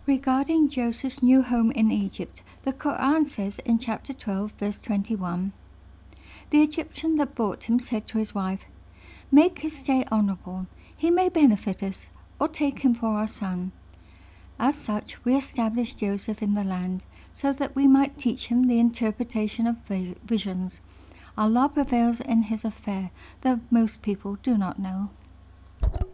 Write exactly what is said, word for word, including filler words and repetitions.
Regarding Joseph's new home in Egypt, the Quran says in chapter twelve, verse twenty-one, "The Egyptian that bought him said to his wife, 'Make his stay honorable. He may benefit us, or take him for our son.' As such, we established Joseph in the land, so that we might teach him the interpretation of visions. Allah prevails in his affair, though most people do not know."